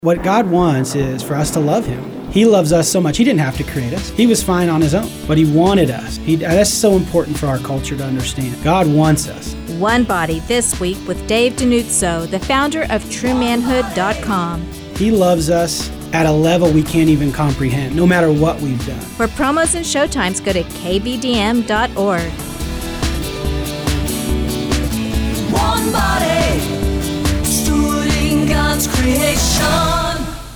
What God wants is for us to love Him. He loves us so much. He didn't have to create us. He was fine on His own, but He wanted us. That's so important for our culture to understand. God wants us. One Body this week with Dave Denuzzo, the founder of TrueManhood.com. He loves us at a level we can't even comprehend, no matter what we've done. For promos and showtimes, go to kvdm.org.